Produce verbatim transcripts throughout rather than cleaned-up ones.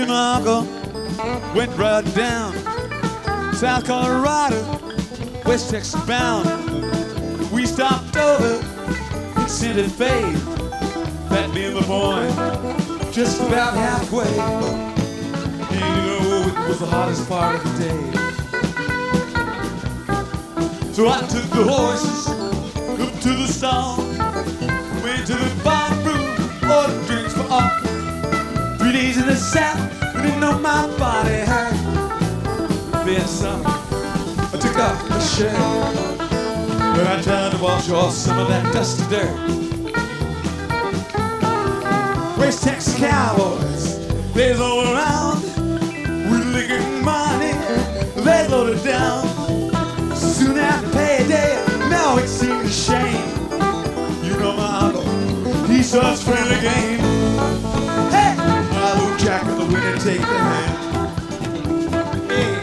and my uncle went right down South Colorado, West Texas bound. We stopped over in Santa Fe, that me and my boy, just about halfway. And you know, it was the hottest part of the day. So I took the horses up to the stall, went to the bar room, ordered drinks for all. Three days in the South, didn't know my body hurt. Then some, I took off my shirt, but I tried to wash off some of that dusty dirt. West Texas cowboys, they's all around, with liquor and money, they loaded down. Soon after payday, now it seemed a shame. You know my uncle, he starts playing the game. Hey, my little Jack and the winner take the hand. Hey.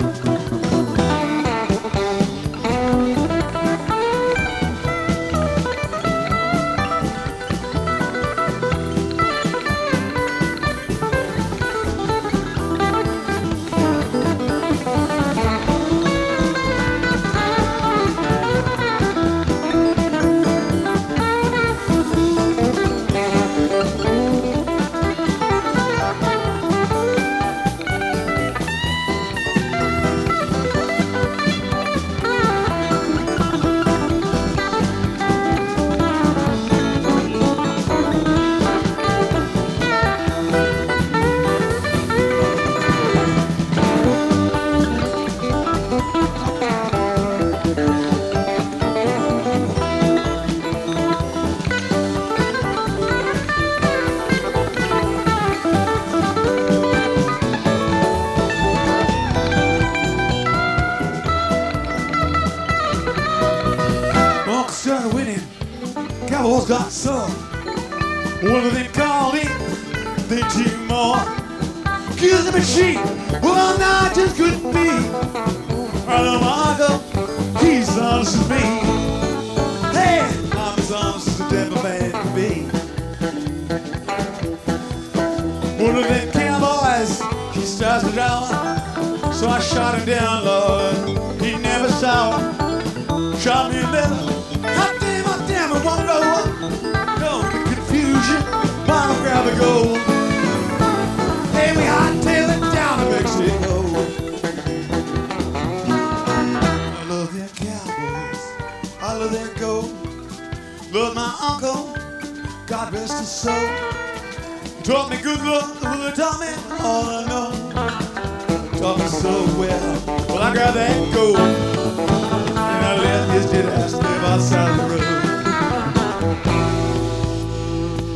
Started winning, Cowboys got some. One of them called in, they two more. Kill the machine, well now I just couldn't be. I know my uncle, he's honest as me. Hey, I'm as honest as the devil man can be. One of them cowboys, he starts to draw. So I shot him down, Lord, he never saw. Shot me a little. Hot damn, hot damn, it won't go up. Don't get confusion, I'll grab the gold. Hey, we hot-tail it down to Mexico. I love them cowboys, I love their gold. Love my uncle, God rest his soul. He taught me good love, he taught me all I know. Taught me so well, well I got that